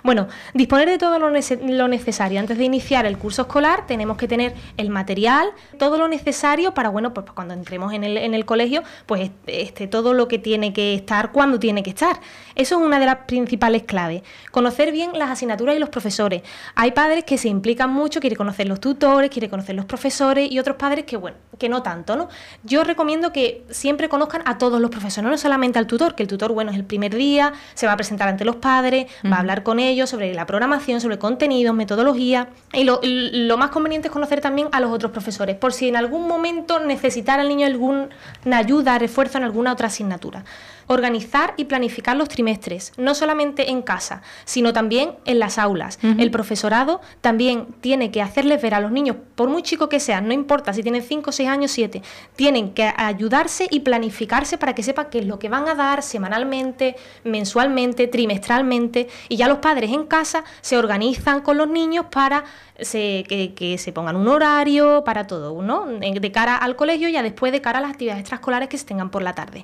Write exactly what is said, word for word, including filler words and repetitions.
Bueno, disponer de todo lo, nece lo necesario. Antes de iniciar el curso escolar tenemos que tener el material, todo lo necesario para, bueno, pues cuando entremos en el, en el colegio, pues este, todo lo que tiene que estar cuando tiene que estar. Eso es una de las principales claves. Conocer bien las asignaturas y los profesores. Hay padres que se implican mucho, quieren conocer los tutores, quieren conocer los profesores, y otros padres que, bueno, que no tanto, ¿no? Yo recomiendo que siempre conozcan a todos los profesores, no solamente al tutor, que el tutor, bueno, es el primer día, se va a presentar ante los padres, uh-huh. va a hablar con ellos sobre la programación, sobre contenidos, metodología, y lo, lo más conveniente es conocer también a los otros profesores, por si en algún momento necesitara el niño alguna ayuda, refuerzo en alguna otra asignatura. Organizar y planificar los trimestres, no solamente en casa, sino también en las aulas. Uh-huh. El profesorado también tiene que hacerles ver a los niños, por muy chicos que sean, no importa si tienen cinco, seis años, siete, tienen que ayudarse y planificarse para que sepan qué es lo que van a dar semanalmente, mensualmente, trimestralmente, y ya los padres en casa se organizan con los niños para se, que, que se pongan un horario para todo, ¿no? De cara al colegio y ya después de cara a las actividades extraescolares que se tengan por la tarde.